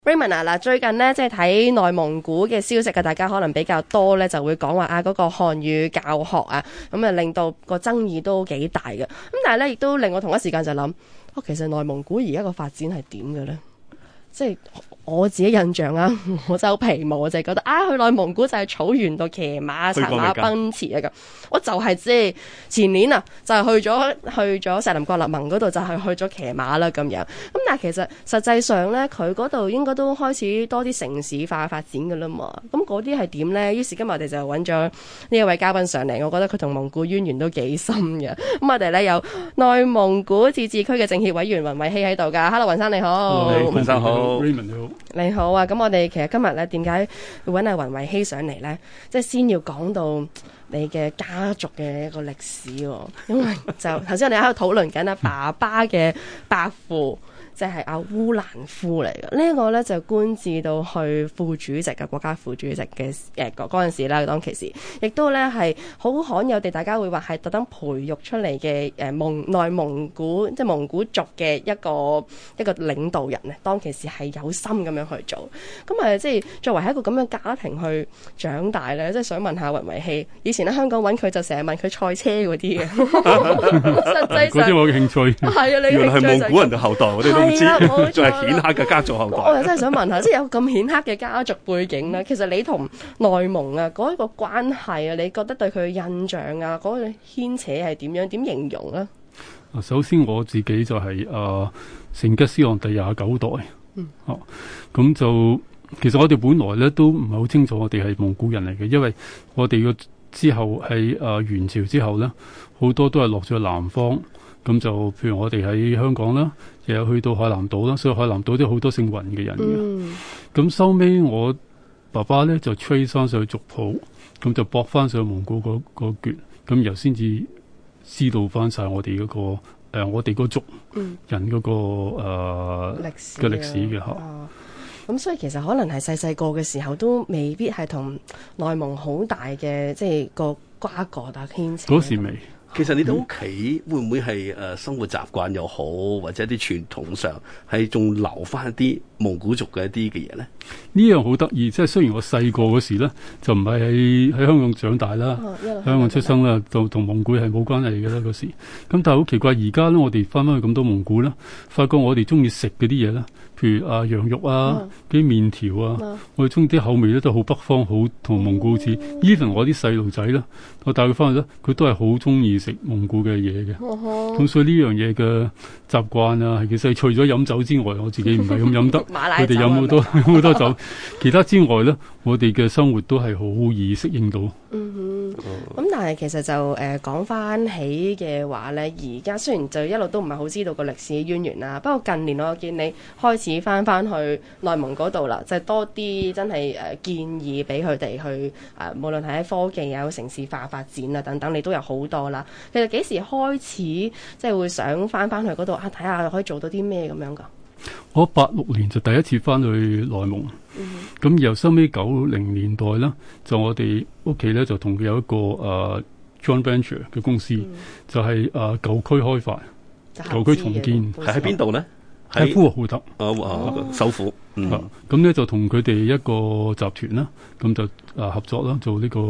Raymond 啊，嗱，最近呢，即係睇內蒙古嘅消息嘅，大家可能比較多咧，就會講話嗰個漢語教學啊，咁啊令到個爭議都幾大嘅。咁但係咧，亦都令我同一時間就諗，其實內蒙古而家個發展係點嘅咧？即係我自己印象啊，我真係好皮毛，我就係覺得去內蒙古就係草原度騎馬、策馬、奔馳啊咁。我就係即係前年啊，就係去咗錫林郭勒盟嗰度，就係去咗騎馬啦咁樣。咁但係其實實際上咧，佢嗰度應該都開始多啲城市化發展噶啦嘛。咁嗰啲係點咧？於是今日我哋就揾咗呢一位嘉賓上嚟，我覺得佢同蒙古淵源都幾深嘅。咁我哋咧有內蒙古自治區嘅政協委員雲維熹喺度噶。Hello， 雲生你好。 雲生好。 Raymond 你好。 你好啊，咁我哋其實今日咧點解會揾阿雲維熹上嚟咧？即係先要講到你嘅家族嘅一個歷史喎，因為就頭先我哋喺度討論緊爸爸嘅伯父。即係阿烏蘭夫嚟嘅，呢個咧就官至到去副主席嘅國家副主席嘅嗰陣時啦，當其時亦都咧係好罕有地，大家會話係特登培育出嚟嘅內蒙古即係蒙古族嘅一個領導人咧，當其時係有心咁樣去做。咁即係作為一個咁樣家庭去長大咧，即係想問下雲維熹，以前喺香港揾佢就成日問佢賽車嗰啲嘅，實際上嗰啲我嘅興趣係啊，你原來係蒙古人嘅後代，我哋都唔知，就係顯赫嘅家族後代。 我又真係想問下，即係有咁顯赫嘅家族背景咧，其實你同內蒙啊嗰一個關係啊，你覺得對佢嘅印象啊，嗰個牽扯係點樣？點形容咧？ 首先我自己就係成吉思汗第29代，咁就其實我哋本來咧都唔係好清楚我哋係蒙古人嚟嘅，因為我哋嘅之後喺元朝之後咧，好多都係落咗南方。咁就譬如我哋喺香港啦，又有去到海南島啦，所以海南島都好多姓雲嘅人嘅。咁收尾我爸爸咧就 trace 翻上去族譜，咁就駁翻上蒙古嗰橛，咁然後先至知道翻晒我哋嗰個我哋嗰族人嗰個歷史嘅嚇。 咁所以其實可能係細個嘅時候都未必係同內蒙好大嘅即係個瓜葛啊牽扯。 嗰時未。 其實你哋屋企會唔會係生活習慣又好，或者一啲傳統上係仲留翻一啲蒙古族嘅一啲嘅嘢咧？ 呢樣好得意，即係雖然我細個嗰時咧就唔係喺香港長大啦，香港出生啦，同蒙古係冇關係嘅啦嗰時。咁但係好奇怪，而家咧我哋翻去咁多蒙古啦，發覺我哋中意食嗰啲嘢咧，譬如羊肉啊、啲麵條啊，我哋中意啲口味咧都好北方，好同蒙古似。even 我啲細路仔啦，我帶佢翻去咧，佢都係好中意食蒙古嘅嘢嘅。咁所以呢樣嘢嘅習慣啊，其實除咗飲酒之外，我自己唔係咁飲得，佢哋飲好多酒。其他之外咧，我哋嘅生活都係好易適應到。 咁但係其實就講翻起嘅話咧，而家雖然就一路都唔係好知道個歷史淵源啦，不過近年我見你開始翻去內蒙嗰度啦，就係多啲真係建議俾佢哋去無論係喺科技啊、城市化發展啊等等，你都有好多啦。其實幾時開始即係會想翻去嗰度睇下可以做到啲咩咁樣噶？ 我86年就第一次翻去內蒙，咁由收尾90年代啦，就我哋屋企咧就同佢有一個joint venture 嘅公司，就係舊區開發、舊區重建， 係喺邊度咧？ 喺呼和浩特首府。 咁咧就同佢哋一個集團啦，咁就合作啦，做呢個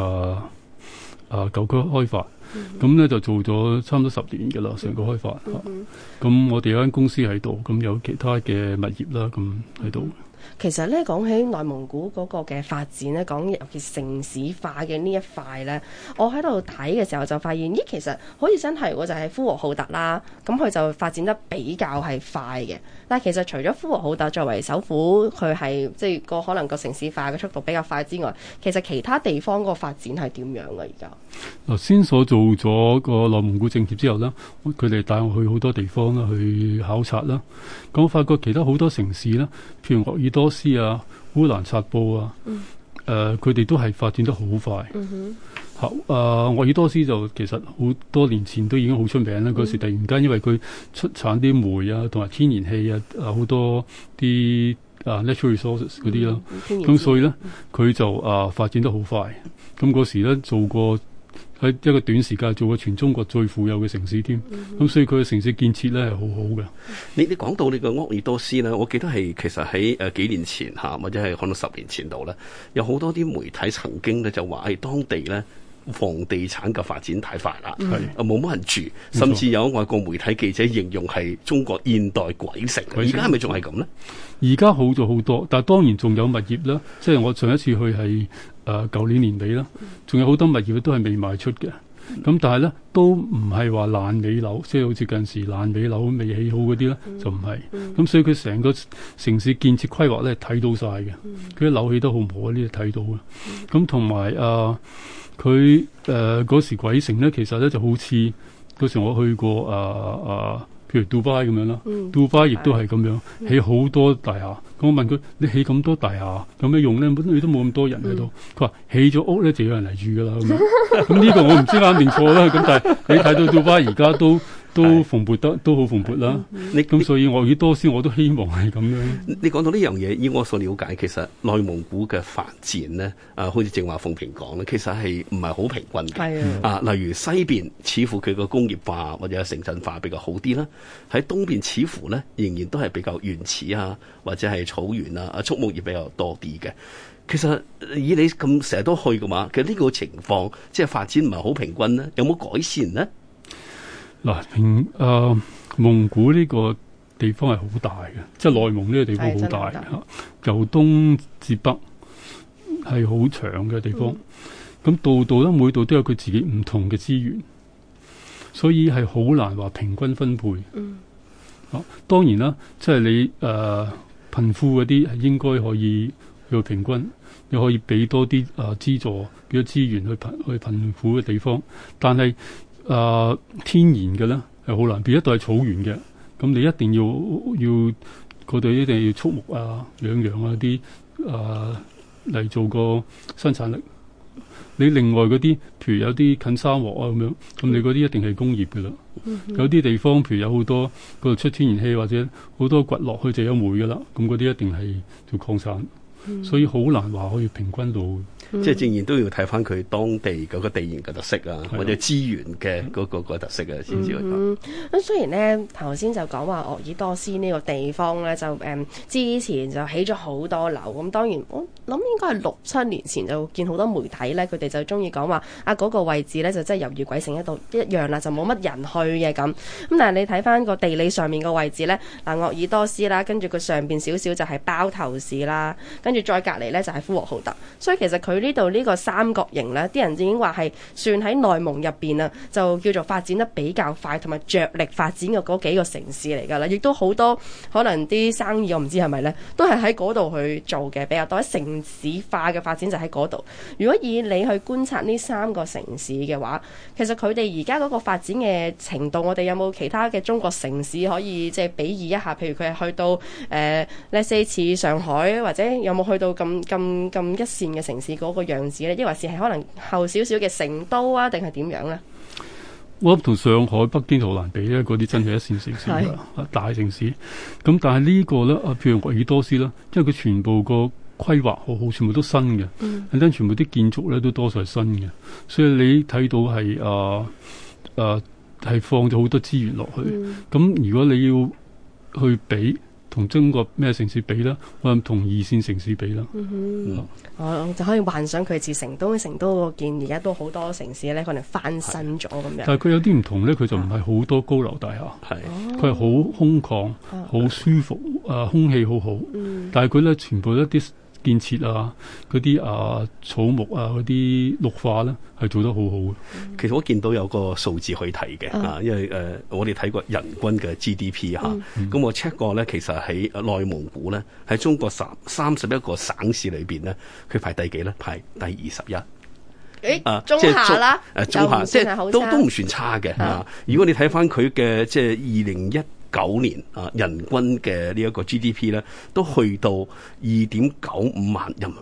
舊區開發。咁咧就做咗差唔多10年嘅啦，成個開發。咁我哋有間公司喺度，咁有其他嘅物業啦，咁喺度。 其實咧講起內蒙古嗰個嘅發展咧，講尤其城市化嘅呢一塊咧，我喺度睇嘅時候就發現，咦，其實好似真係就係呼和浩特啦，咁佢就發展得比較係快嘅。但係其實除咗呼和浩特作為首府，佢係即係可能個城市化嘅速度比較快之外，其實其他地方個發展係點樣嘅而家？ 嗱，先所做咗個內蒙古政協之後啦，佢哋帶我去好多地方啦，去考察啦。咁我發覺其他好多城市啦，譬如鄂爾多斯啊、烏蘭察布啊，佢哋都係發展得好快。鄂爾多斯就其實好多年前都已經好出名啦。嗰時突然間因為佢出產啲煤啊，同埋天然氣啊，好多啲natural resources 嗰啲啦。咁所以咧，佢就發展得好快。咁嗰時咧做過喺一個短時間做過全中國最富有嘅城市添。咁所以佢嘅城市建設咧係好好嘅。 你講到你個鄂爾多斯咧，我記得係其實喺幾年前或者係可能10年前度咧，有好多啲媒體曾經咧就話係當地咧房地產嘅發展太快啦，冇乜人住，甚至有外國媒體記者形容係中國現代鬼城。而家係咪仲係咁呢？ 而家好咗好多，但係當然仲有物業啦。即係我上一次去係舊年年尾啦，仲有好多物業都係未賣出嘅。咁但係咧都唔係話爛尾樓，即係好似近時爛尾樓未起好嗰啲咧，就唔係。咁所以佢成個城市建設規劃咧睇到晒嘅，佢啲樓起得好唔好呢？睇到嘅。咁同埋佢嗰時鬼城咧，其實咧就好似嗰時我去過譬如杜拜咁樣啦，杜拜亦都係咁樣起好多大廈。咁我問佢：你起咁多大廈有咩用咧？你都冇咁多人喺度。佢話起咗屋咧就有人嚟住噶啦。咁呢個我唔知啱定錯啦。咁但係你睇到杜拜而家都蓬勃得都好蓬勃啦。咁所以鄂爾多斯我都希望係咁樣。 你講到呢樣嘢，以我所了解，其實內蒙古嘅發展咧，好似正話鳳萍講咧，其實係唔係好平均嘅。例如西邊似乎佢個工業化或者城鎮化比較好啲啦，喺東邊似乎咧仍然都係比較原始或者係草原畜牧業比較多啲嘅。其實以你咁成日都去嘅話，其實呢個情況即係發展唔係好平均咧，有冇改善呢？ 嗱，蒙古呢個地方係好大嘅，即係內蒙呢個地方好大嚇，由東至北係好長嘅地方。咁度度咧，每度都有佢自己唔同嘅資源，所以係好難話平均分配。當然啦，即係你貧富嗰啲係應該可以去平均，你可以俾多啲資助，俾咗資源去貧富嘅地方，但係天然嘅咧係好難，變一度係草原嘅，咁你一定要嗰度一定要畜牧養羊啲嚟做個生產力。你另外嗰啲，譬如有啲近沙漠咁樣，咁你嗰啲一定係工業嘅啦。有啲地方譬如有好多嗰度出天然氣或者好多掘落去就有煤嘅啦，咁嗰啲一定係做礦產。所以好難話可以平均到， 即係仍然都要睇翻佢當地嗰個地緣嘅特色或者資源嘅嗰個特色先至去講。 咁雖然咧頭先就講話鄂爾多斯呢個地方咧就之前就起咗好多樓，咁當然我諗應該係6-7年前就見好多媒體咧，佢哋就中意講話嗰個位置咧就真係猶如鬼城一樣啦，就冇乜人去嘅咁。咁但係你睇翻個地理上面個位置咧，鄂爾多斯啦，跟住佢上邊少少就係包頭市啦，跟住再隔離咧就係呼和浩特，所以其實佢呢度呢個三角形咧，啲人已經話係算喺內蒙入邊啊，就叫做發展得比較快同埋着力發展嘅嗰幾個城市嚟㗎啦，亦都好多可能啲生意我唔知係咪咧，都係喺嗰度去做嘅比較多，城市化嘅發展就喺嗰度。如果以你去觀察呢3個城市嘅話，其實佢哋而家嗰個發展嘅程度，我哋有冇其他嘅中國城市可以即係比擬一下？譬如佢係去到let's say似上海，或者有冇去到咁一線嘅城市嗰個樣子咧？抑或是係可能後少少嘅成都定係點樣咧？ 我諗同上海、北京好難比咧，嗰啲真係一線城市大城市。咁但係呢個咧譬如鄂爾多斯啦，因為佢全部個規劃好好，全部都新嘅，全部啲建築咧都多數係新嘅，所以你睇到係係放咗好多資源落去。咁如果你要去比同中國咩城市比啦，我諗同2線城市比啦。 我就可以幻想佢似成都我見而家都好多城市咧，可能翻新咗咁樣。 但係佢有啲唔同咧，佢就唔係好多高樓大廈，佢係好空曠、好舒服，空氣好好。但係佢咧全部一啲建設嗰啲草木嗰啲綠化咧係做得好好嘅。 其實我見到有個數字可以睇嘅因為我哋睇過人均嘅 GDP 咁我 check 過咧，其實喺內蒙古咧喺中國31個省市裏邊咧，佢排第幾咧？排第21。 中下啦， 中下即係都唔算差嘅。如果你睇翻佢嘅即係2019年人均嘅呢一個 GDP 咧，都去到2.95萬人民幣。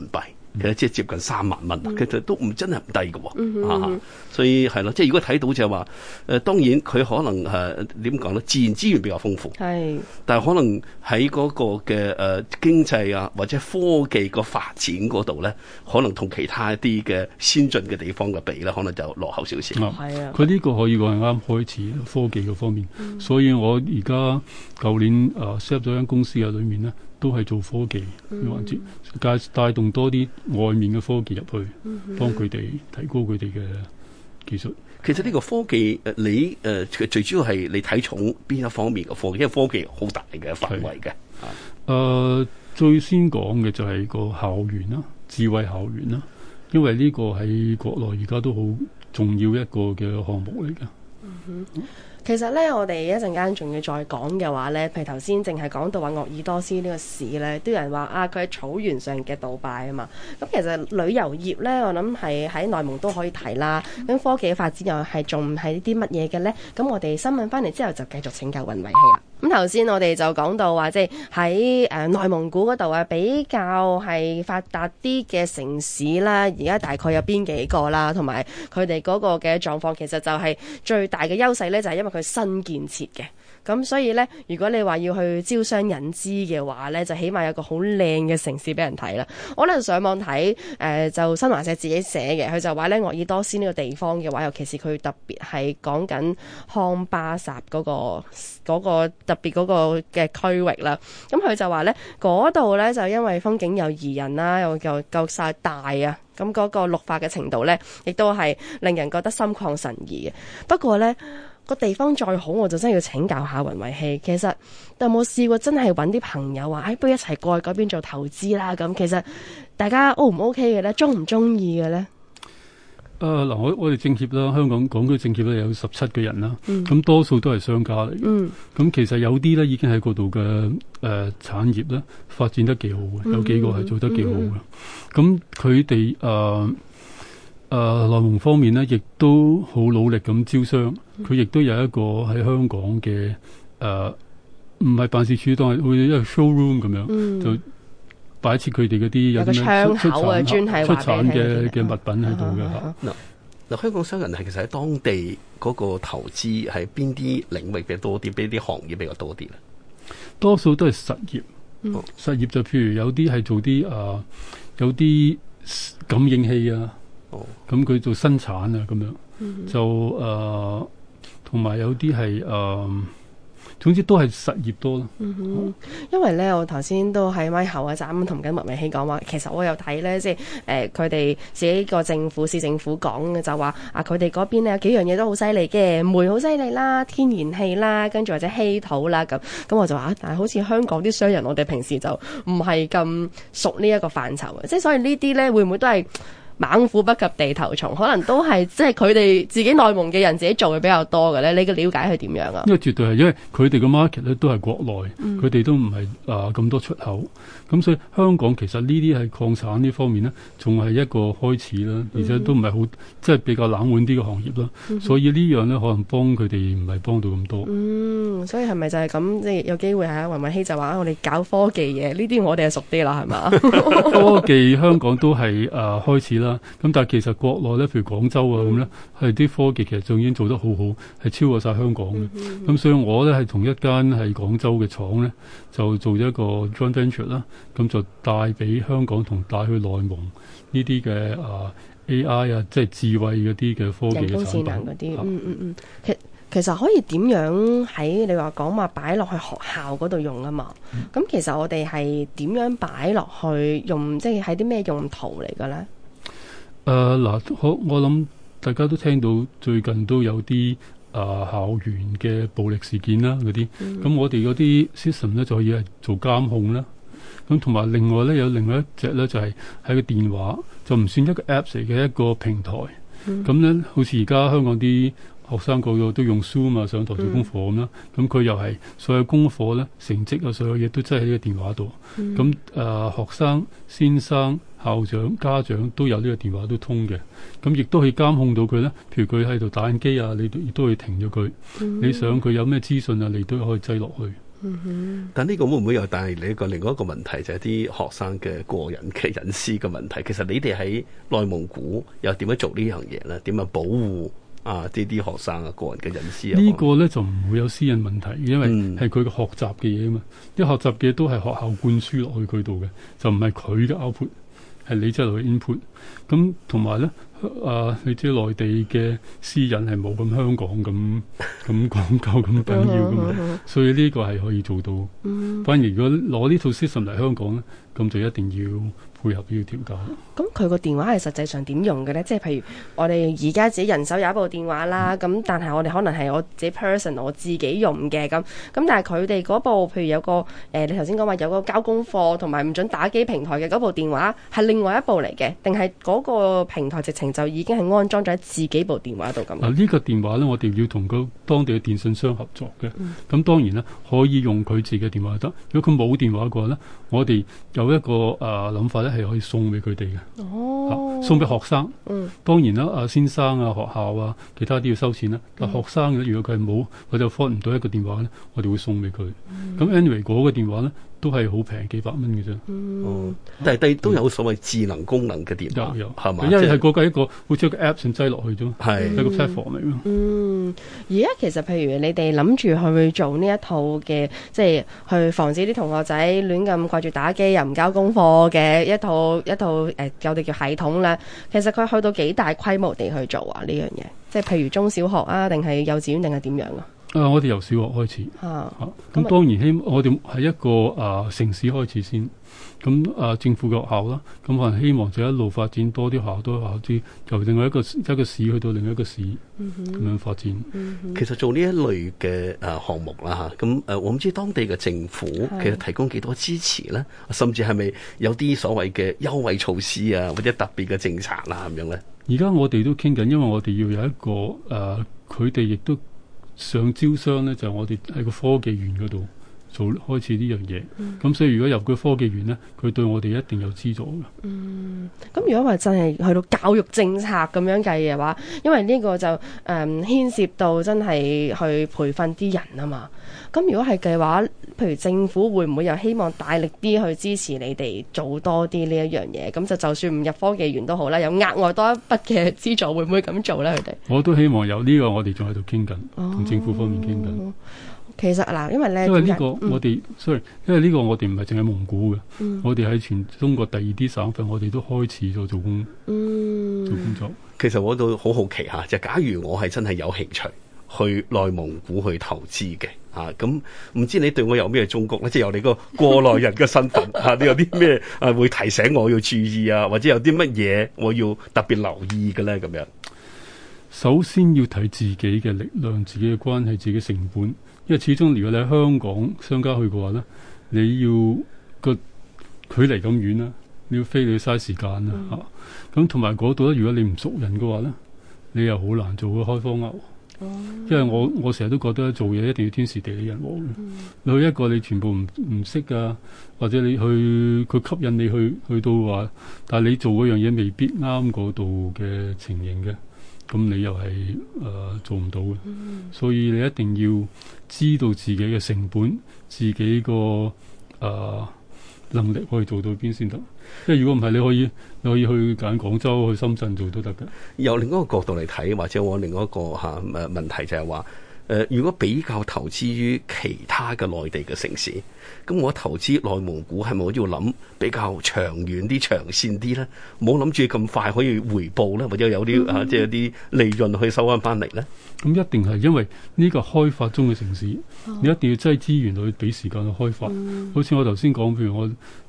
其實即係接近3萬蚊，其實都真係唔低嘅喎。所以係咯，即係如果睇到就係話當然佢可能點講咧，自然資源比較豐富，但係可能喺嗰個嘅經濟啊或者科技個發展嗰度咧，可能同其他一啲嘅先進嘅地方嘅比咧，可能就落後少少。 佢呢個可以講係啱開始科技嘅方面，所以我而家舊年set up 咗間公司嘅裏面咧，都係做科技嘅環節，帶動多啲外面嘅科技入去，幫佢哋提高佢哋嘅技術。 其實呢個科技你最主要係你睇重邊一方面嘅科技？因為科技好大嘅範圍嘅。 最先講嘅就係個校園啦，智慧校園啦，因為呢個喺國內而家都好重要一個嘅項目嚟嘅。 其實咧，我哋一陣間仲要再講嘅話咧，譬如頭先淨係講到話鄂爾多斯呢個市咧，都有人話佢喺草原上嘅杜拜啊嘛。咁其實旅遊業咧，我諗係喺內蒙都可以提啦。咁科技嘅發展又係仲係啲乜嘢嘅咧？咁我哋新聞翻嚟之後就繼續請教雲維熹啦。咁頭先我哋就講到話，即係喺內蒙古嗰度比較係發達啲嘅城市啦，而家大概有邊幾個啦，同埋佢哋嗰個嘅狀況，其實就係最大嘅優勢咧，就係因為佢新建設嘅。咁所以咧，如果你話要去招商引資嘅話咧，就起碼有個好靚嘅城市俾人睇啦。我咧上網睇就新華社自己寫嘅，佢就話咧鄂爾多斯呢個地方嘅話，尤其是佢特別係講緊康巴薩嗰個特別嗰個嘅區域啦。咁佢就話咧嗰度咧就因為風景又宜人啦，又夠晒大啊，咁嗰個綠化嘅程度咧，亦都係令人覺得心曠神怡嘅。不過咧，個地方再好，我就真係要請教下雲維熹。其實有冇試過真係揾啲朋友話，不如一齊過去嗰邊做投資啦？咁其實大家 O 唔 OK 嘅咧？中唔中意嘅咧？ 嗱，我哋政協啦，香港港區政協咧有17個人啦，咁多數都係商家嚟嘅。咁其實有啲咧已經喺嗰度嘅產業咧發展得幾好嘅，有幾個係做得幾好嘅。咁佢哋內蒙方面咧，亦都好努力咁招商。佢亦都有一個喺香港嘅唔係辦事處，當係好似一個 showroom 咁樣，就擺設佢哋嗰啲有啲咩出產嘅物品喺度嘅。 嗱，香港商人係其實喺當地嗰個投資係邊啲領域嘅多啲，邊啲行業比較多啲咧？ 多數都係實業。實業就譬如有啲係做啲有啲感應器啊。咁佢做生產啊，咁樣就同埋有啲係總之都係實業多咯。 因為咧，我頭先都喺咪後就啱啱同緊雲維熹講話，其實我有睇咧，即係佢哋自己個市政府講嘅就話佢哋嗰邊咧有幾樣嘢都好犀利嘅，煤好犀利啦，天然氣啦，跟住或者稀土啦咁我就話但係好似香港啲商人，我哋平時就唔係咁熟呢一個範疇嘅，即係所以呢啲咧會唔會都係猛虎不及地頭蟲，可能都係即係佢哋自己內蒙嘅人自己做嘅比較多嘅咧。你嘅了解係點樣啊？因為絕對係，因為佢哋嘅 market 咧都係國內，佢哋都唔係咁多出口，咁所以香港其實呢啲係礦產呢方面咧，仲係一個開始啦，而且都唔係好即係比較冷門啲嘅行業啦。所以呢樣咧可能幫佢哋唔係幫到咁多。 所以係咪就係咁？即係有機會係雲維熹就話我哋搞科技嘢，呢啲我哋係熟啲啦，係嘛？ 科技香港都係開始啦。咁但係其實國內咧，譬如廣州啊咁咧，係啲科技其實就已經做得好好，係超過晒香港嘅。咁所以我咧係同一間係廣州嘅廠咧，就做咗一個 joint venture 啦，咁就帶俾香港同帶去內蒙呢啲嘅AI 啊，即係智慧嗰啲嘅科技嘅產品。人工智能嗰啲， 其實可以點樣喺你話講話擺落去學校嗰度用啊嘛？咁其實我哋係點樣擺落去用？即係喺啲咩用途嚟嘅咧？ 我諗大家都聽到最近都有啲校園嘅暴力事件啦，嗰啲咁我哋嗰啲 system 咧就可以係做監控啦。咁同埋另外咧有另外一隻咧就係喺個電話，就唔算一個 apps 嚟嘅一個平台。咁咧好似而家香港啲學生個個都用 Zoom 啊上台做功課咁啦，咁佢又係所有功課咧成績啊所有嘢都真係喺個電話度。咁學生、先生、校長、家長都有呢個電話都通嘅，咁亦都可以監控到佢咧。譬如佢喺度打緊機啊，你亦都可以停咗佢。你想佢有咩資訊啊，你都可以擠落去。 但呢個會唔會又帶嚟另外一個問題，就係啲學生嘅個人嘅隱私嘅問題？其實你哋喺內蒙古又點樣做呢樣嘢咧？點樣保護啲學生個人嘅隱私啊？ 呢個咧就唔會有私隱問題，因為係佢嘅學習嘅嘢啊嘛。啲學習嘅嘢都係學校灌輸落去佢度嘅，就唔係佢嘅 output，係你即係落去 input。咁同埋咧，你知內地嘅私隱係冇咁香港咁講究咁緊要噶嘛，所以呢個係可以做到。反而如果攞呢套 system 嚟香港咧，咁就一定要配合呢個調教。 咁佢個電話係實際上點用嘅咧？即係譬如我哋而家自己人手有一部電話啦，咁但係我哋可能係我自己 person 我自己用嘅咁但係佢哋嗰部譬如有個你頭先講話有個交功課同埋唔准打機平台嘅嗰部電話係另外一部嚟嘅，定係嗰個平台直情就已經係安裝咗喺自己部電話度咁？ 呢個電話咧，我哋要同個當地嘅電信商合作嘅。咁當然啦，可以用佢自己嘅電話得。如果佢冇電話嘅話咧，我哋有一個諗法咧，係可以送俾佢哋嘅。送俾學生。當然啦，先生學校其他啲要收錢啦。但學生如果佢係冇或者 afford 唔到一個電話咧，我哋會送俾佢。咁 anyway 嗰個電話咧都係好平，幾百蚊嘅啫。 但係都有所謂智能功能嘅電話， 有係嘛？ 因為係嗰個一個好似一個 app 咁擠落去啫嘛， 係一個 platform 嚟㗎。 而家其實譬如你哋諗住去做呢一套嘅，即係去防止啲同學仔亂咁掛住打機又唔交功課嘅一套我哋叫系統咧。其實佢去到幾大規模地去做呢樣嘢？即係譬如中小學定係幼稚園定係點樣啊？ 我哋由小學開始。咁當然我哋係一個城市開始先。咁政府嘅學校啦，咁可能希望就一路發展多啲學校，多啲學校之由另外一個市去到另一個市咁樣發展。 其實做呢一類嘅項目啦嚇，咁我唔知當地嘅政府其實提供幾多支持咧，甚至係咪有啲所謂嘅優惠措施或者特別嘅政策啦咁樣咧？而家我哋都傾緊，因為我哋要有一個佢哋亦都想招商咧，就係我哋喺個科技園嗰度開始呢樣嘢。咁所以如果入個科技園咧，佢對我哋一定有資助嘅。 咁如果話真係去到教育政策咁樣計嘅話，因為呢個就牽涉到真係去培訓啲人啊嘛。咁如果係嘅話，譬如政府會唔會又希望大力啲去支持你哋做多啲呢一樣嘢？咁就算唔入科技園都好啦，有額外多一筆嘅資助，會唔會咁做咧？佢哋我都希望有呢個，我哋仲喺度傾緊，同政府方面傾緊。 其實嗱，因為呢個我哋因為呢個我哋唔係淨係蒙古嘅，我哋喺全中國第二啲省份，我哋都開始咗做工作。 其實我都好好奇嚇，就假如我係真係有興趣去內蒙古去投資嘅咁唔知你對我有咩忠告咧？即係有你個過來人嘅身份你有啲咩會提醒我要注意或者有啲乜嘢我要特別留意嘅咧？咁樣首先要睇自己嘅力量、自己嘅關係、自己成本，因為始終如果你喺香港商家去嘅話咧，你要個距離咁遠啦，你要飛你要嘥時間啦咁同埋嗰度咧，如果你唔熟人嘅話咧，你又好難做個開荒牛。因為我成日都覺得做嘢一定要天時地利人和嘅。你去一個你全部唔識噶，或者你去佢吸引你去到話，但係你做嗰樣嘢未必啱嗰度嘅情形嘅，咁你又係做唔到嘅。所以你一定要知道自己嘅成本，自己個能力可以做到邊先得。因為如果唔係，你可以去揀廣州、去深圳做都得嘅。 由另一個角度嚟睇，或者我另一個問題就係話，如果比較投資於其他嘅內地嘅城市，咁我投資內蒙古係咪我要諗比較長遠啲、長線啲咧？唔好諗住咁快可以回報咧，或者有啲即係有啲利潤去收翻嚟咧？ 咁一定係因為呢個開發中嘅城市，你一定要擠資源去俾時間去開發。好似我頭先講，譬如我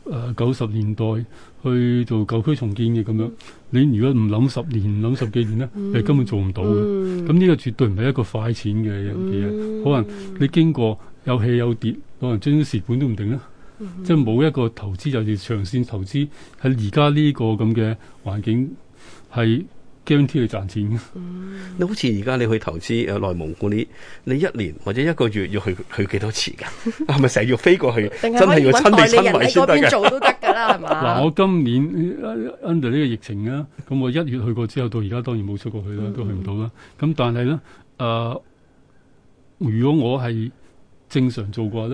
90年代去做舊區重建嘅咁樣，你如果唔諗10年、唔諗10幾年咧，你根本做唔到嘅。咁呢個絕對唔係一個快錢嘅嘢，可能你經過有起有跌，可能將啲蝕本都唔定啦。即係冇一個投資就係長線投資，喺而家呢個咁嘅環境係guarantee你賺錢嘅。 你好似而家你去投資內蒙古，你一年或者一個月要去幾多次㗎？係咪成日要飛過去？真係要親力親為先得嘅。 做都得㗎啦，係嘛？ 嗱，我今年 under 呢個疫情啊，咁我1月去過之後，到而家當然冇出過去啦，都去唔到啦。咁但係咧，如果我係正常做嘅話咧，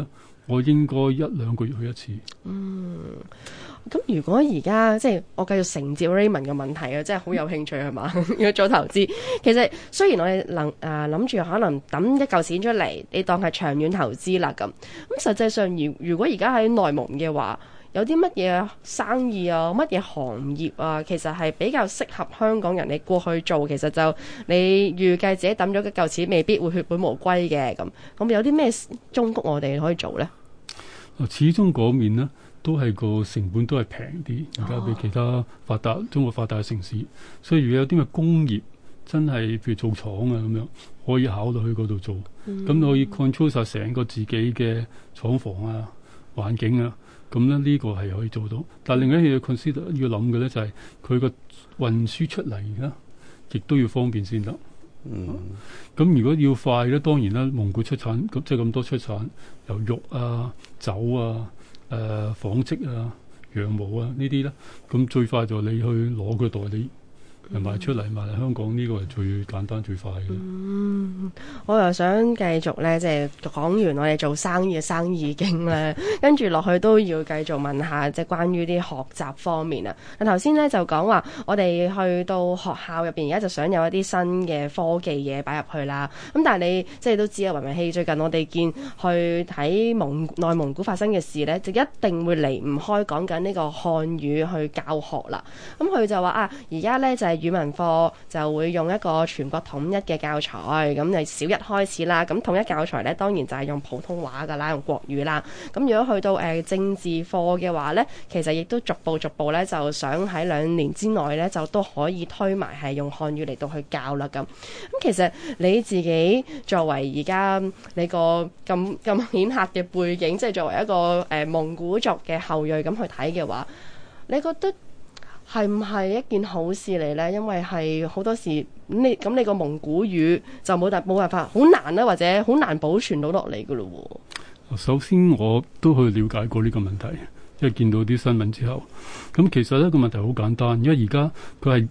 我應該1-2個月去一次。 咁如果而家即係我繼續承接 Raymond 嘅問題啊，真係好有興趣係嘛？要做投資，其實雖然我哋諗住可能抌一嚿錢出嚟，你當係長遠投資啦咁實際上如果而家喺內蒙嘅話，有啲乜嘢生意啊，乜嘢行業啊，其實係比較適合香港人你過去做，其實就你預計自己抌咗一嚿錢未必會血本無歸嘅咁有啲咩忠告我哋可以做呢？ 始終嗰面呢都係個成本都係平啲，而家比其他中國發達嘅城市，所以如果有啲咩工業真係譬如做廠啊咁樣，可以考慮去嗰度做，咁你可以 control 晒成個自己嘅廠房啊、環境啊，咁咧呢個係可以做到。但係另一樣嘢 consider 要諗嘅咧就係佢個運輸出嚟啦，亦都要方便先得。咁如果要快咧，當然啦，蒙古出產即係咁多出產，由肉啊、酒啊、紡織啊、羊毛啊呢啲咧，咁最快就你去攞佢代理，賣出嚟賣嚟香港，呢個係最簡單最快嘅。 我又想繼續咧，即係講完我哋做生意嘅生意經咧，跟住落去都要繼續問下，即係關於啲學習方面啊。頭先咧就講話，我哋去到學校入邊，而家就想有一啲新嘅科技嘢擺入去啦。咁但係你即係都知啊，雲明希最近我哋見去睇內蒙古發生嘅事咧，就一定會離唔開講緊呢個漢語去教學啦。咁佢就話啊，而家咧就係語文課就會用一個全國統一嘅教材，咁就小一開始啦。咁統一教材咧，當然就係用普通話噶啦，用國語啦。咁如果去到政治課嘅話咧，其實亦都逐步咧，就想喺2年之內咧，就都可以推埋係用漢語嚟到去教啦。咁其實你自己作為而家你個咁顯赫嘅背景，即係作為一個蒙古族嘅後裔咁去睇嘅話，你覺得係唔係一件好事嚟呢？因為係好多時你個蒙古語就冇辦法，好難啦，或者好難保存到落嚟噶咯。 首先我都去了解過呢個問題，即係見到啲新聞之後，咁其實呢個問題好簡單，因為而家佢係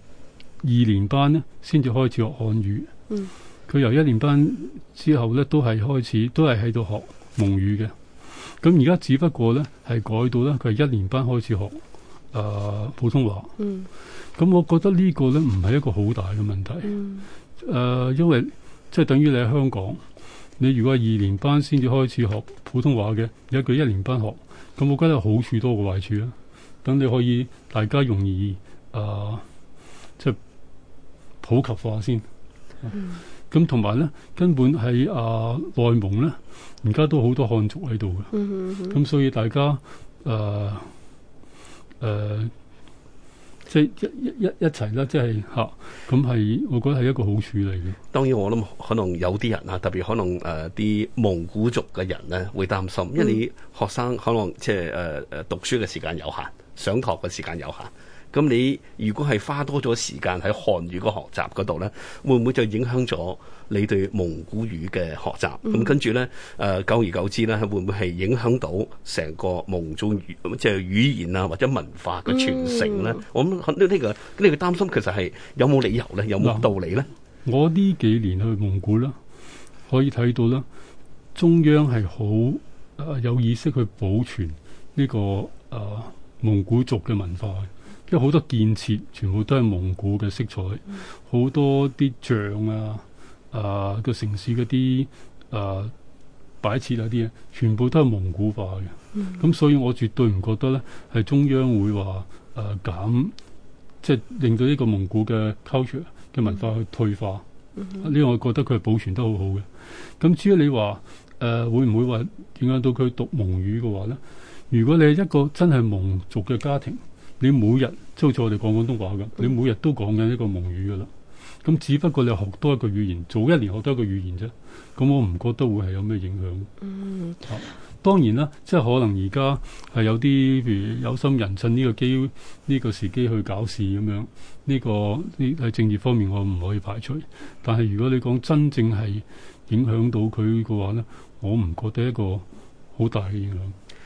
2年班呢先至開始學漢語，佢由1年班之後呢都係喺度學蒙語嘅，咁而家只不過呢係改到呢，佢係1年班開始學普通話，咁我覺得呢個呢唔係一個好大嘅問題，因為即係等於你喺香港，你如果係2年班先至開始學普通話嘅，而家佢1年班學，咁我覺得好處多過壞處啦。等你可以大家容易即係普及化先，咁同埋呢根本喺內蒙呢，而家都好多漢族喺度嘅，咁所以大家即係一齊啦，即係咁係，我覺得係一個好處嚟嘅。 當然我諗可能有啲人啊，特別可能啲蒙古族嘅人咧會擔心，因為你學生可能即係讀書嘅時間有限，上堂嘅時間有限。咁你如果係花多咗時間喺漢語個學習嗰度咧，會唔會就影響咗你對蒙古語嘅學習？咁跟住咧，久而久之咧，會唔會係影響到成個蒙族即係語言啊或者文化嘅傳承咧？我諗呢個擔心其實係有冇理由咧？有冇道理咧？ 我呢幾年去蒙古啦，可以睇到啦，中央係好有意識去保存呢個蒙古族嘅文化。因為好多建設全部都係蒙古嘅色彩，好多啲像個城市嗰啲擺設嗰啲嘢，全部都係蒙古化嘅。咁所以我絕對唔覺得咧係中央會話減，即係令到呢個蒙古嘅 culture 嘅文化去退化。呢個我覺得佢係保存得好好嘅。咁至於你話會唔會話影響到佢讀蒙語嘅話咧？如果你係一個真係蒙族嘅家庭，你每日即好似我哋講廣東話咁，你每日都講緊一個蒙語噶啦。咁只不過你學多一個語言，早1年學多一個語言啫。咁我唔覺得會係有咩影響。當然啦，即係可能而家係有啲譬如有心人趁呢個時機去搞事咁樣。呢喺政治方面我唔可以排除。但係如果你講真正係影響到佢嘅話咧，我唔覺得一個好大嘅影響。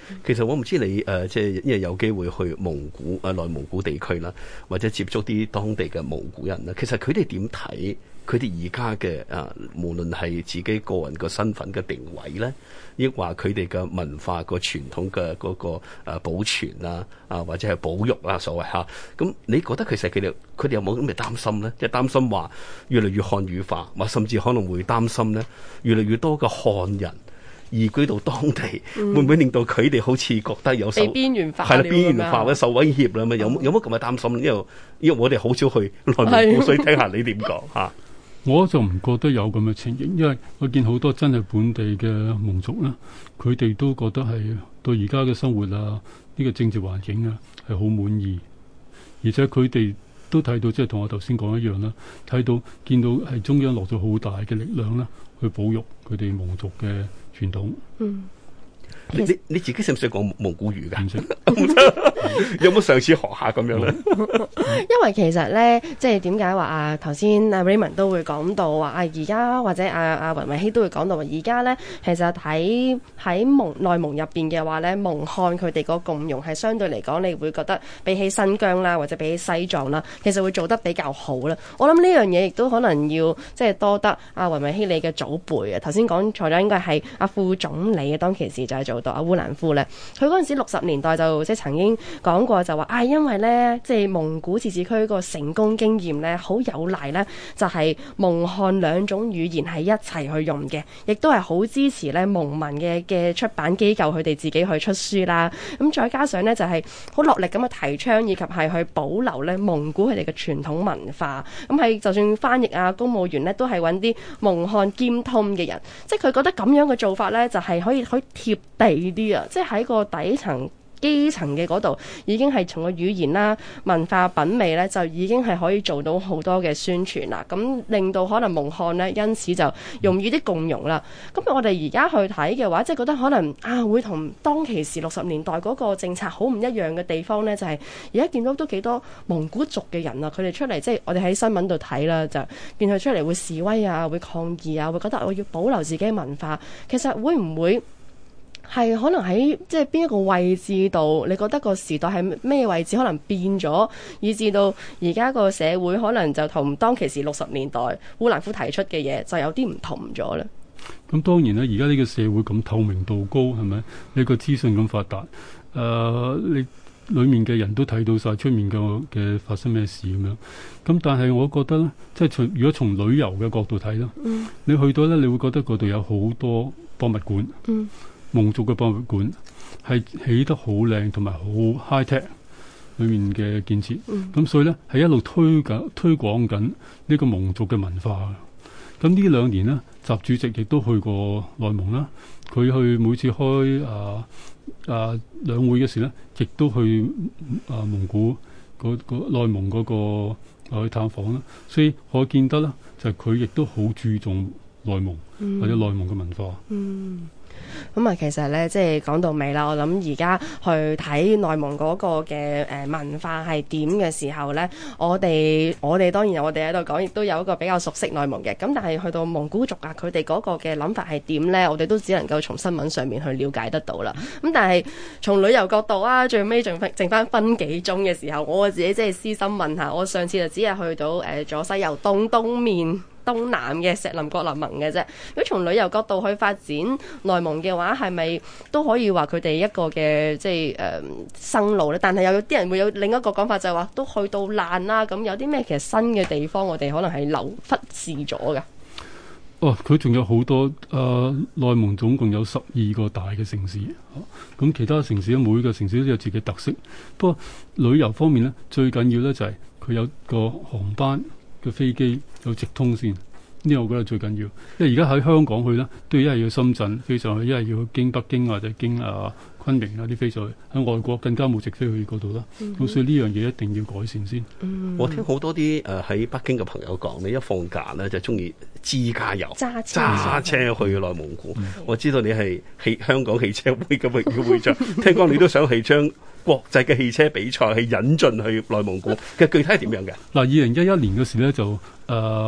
其實我唔知你即係因為有機會去蒙古內蒙古地區啦，或者接觸啲當地嘅蒙古人啦，其實佢哋點睇佢哋而家嘅無論係自己個人個身份嘅定位咧，亦話佢哋嘅文化個傳統嘅嗰個保存或者係保育啦所謂嚇。咁你覺得其實佢哋有冇咁嘅擔心咧？即係擔心話越嚟越漢語化，或甚至可能會擔心咧越嚟越多嘅漢人移居到當地，會唔會令到佢哋好似覺得有受邊緣化？ 係啦，邊緣化或者受威脅啦？有冇咁嘅擔心？因為我哋好少去內蒙古，所以聽下你點講嚇。 我就唔覺得有咁嘅情形，因為我見好多真係本地嘅蒙族啦，佢哋都覺得係對而家嘅生活呢個政治環境係好滿意，而且佢哋都睇到即係同我頭先講一樣啦，見到係中央落咗好大嘅力量啦，去保育佢哋蒙族嘅傳統。 你自己識唔識講蒙古語㗎？唔識。有冇嘗試學下咁樣咧？ 因為其實咧，即係點解話頭先Raymond 都會講到話而家或者阿雲維希都會講到話而家咧，其實喺內蒙入邊嘅話咧，蒙漢佢哋個共融係相對嚟講，你會覺得比起新疆啦，或者比起西藏啦，其實會做得比較好啦。我諗呢樣嘢亦都可能要即係多得阿雲維希你嘅祖輩啊。頭先講錯咗，應該係阿副總理當其時就係做到阿烏蘭夫咧。佢嗰陣時60年代就即係曾經講過就話因為咧即係蒙古自治區個成功經驗咧，好有賴咧，就係蒙漢兩種語言係一齊去用嘅，亦都係好支持咧蒙民嘅出版機構佢哋自己去出書啦。咁再加上咧就係好落力咁去提倡以及係去保留咧蒙古佢哋嘅傳統文化。咁係就算翻譯公務員咧都係揾啲蒙漢兼通嘅人，即係佢覺得咁樣嘅做法咧就係可以貼地啲啊！即係喺個底層基層嘅嗰度已經係從個語言啦、文化品味咧，就已經係可以做到好多嘅宣傳啦。咁令到可能蒙漢咧，因此就容易啲共融啦。咁我哋而家去睇嘅話，即係覺得可能會同當其時60年代嗰個政策好唔一樣嘅地方咧，就係而家見到都幾多蒙古族嘅人啊，佢哋出嚟即係我哋喺新聞度睇啦，就見佢出嚟會示威啊，會抗議啊，會覺得我要保留自己嘅文化。其實會唔會係可能喺即係邊一個位置度？你覺得個時代係咩位置可能變咗，以至到而家個社會可能就同當其時60年代烏蘭夫提出嘅嘢就有啲唔同咗咧？ 咁當然啦，而家呢個社會咁透明度高，係咪？呢個資訊咁發達，你裡面嘅人都睇到晒出面嘅發生咩事咁樣。咁但係我覺得咧，即係如果從旅遊嘅角度睇啦，你去到咧，你會覺得嗰度有好多博物館。蒙族嘅博物館係起得好靚，同埋好 high tech 裏面嘅建設，咁所以咧係一路推廣緊呢個蒙族嘅文化。咁呢2年呢，習主席亦都去過內蒙啦，佢去每次開兩會嘅時咧，亦都去蒙古內蒙嗰個去探訪啦。所以可見得啦，就係佢亦都好注重內蒙或者內蒙嘅文化。 咁其實咧，即係講到尾啦，我諗而家去睇內蒙嗰個嘅文化係點嘅時候咧，我哋當然我哋喺度講，亦都有一個比較熟悉內蒙嘅。咁但係去到蒙古族佢哋嗰個嘅諗法係點咧？我哋都只能夠從新聞上面去了解得到啦。咁但係從旅遊角度最尾剩翻分幾鐘嘅時候，我自己即係私心問下，我上次就只係去到左西右東面東南嘅錫林郭勒盟嘅啫。如果從旅遊角度去發展內蒙嘅話，係咪都可以話佢哋一個嘅即係生路咧？但係有啲人會有另一個講法，就係話都去到爛啦。咁有啲咩其實新嘅地方，我哋可能係忽視咗㗎？ 佢仲有好多內蒙總共有12個大嘅城市，咁其他城市咧，每個城市都有自己特色。不過旅遊方面咧，最緊要咧就係佢有個航班嘅飛機有直通先，呢個我覺得最緊要。因為而家喺香港去咧，都一係要深圳飛上去，一係要經北京或者經昆明啲飛上去。喺外國更加冇直飛去嗰度啦。咁所以呢樣嘢一定要改善先。 我聽好多啲喺北京嘅朋友講，你一放假咧就中意自駕遊，揸車去內蒙古。我知道你係香港汽車會嘅會長，聽講你都想係將國際嘅汽車比賽係引進去內蒙古嘅，具體係點樣嘅？ 2011年嘅時咧就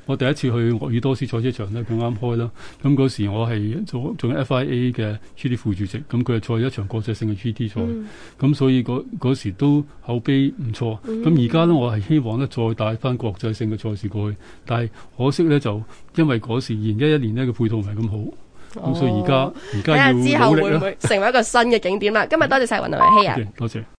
我第一次去鄂爾多斯賽車場咧，佢啱開啦。咁嗰時我係做FIA 嘅 GT 副主席，咁佢係賽一場國際性嘅 GT 賽，咁所以嗰時都口碑唔錯。咁而家咧，我係希望咧再帶翻國際性嘅賽事過去，但係可惜咧就因為嗰時2011年呢個配套唔係咁好，咁所以而家要努力啦。 之後會唔會成為一個新嘅景點啦？今日多謝晒雲南維希啊！ 多謝。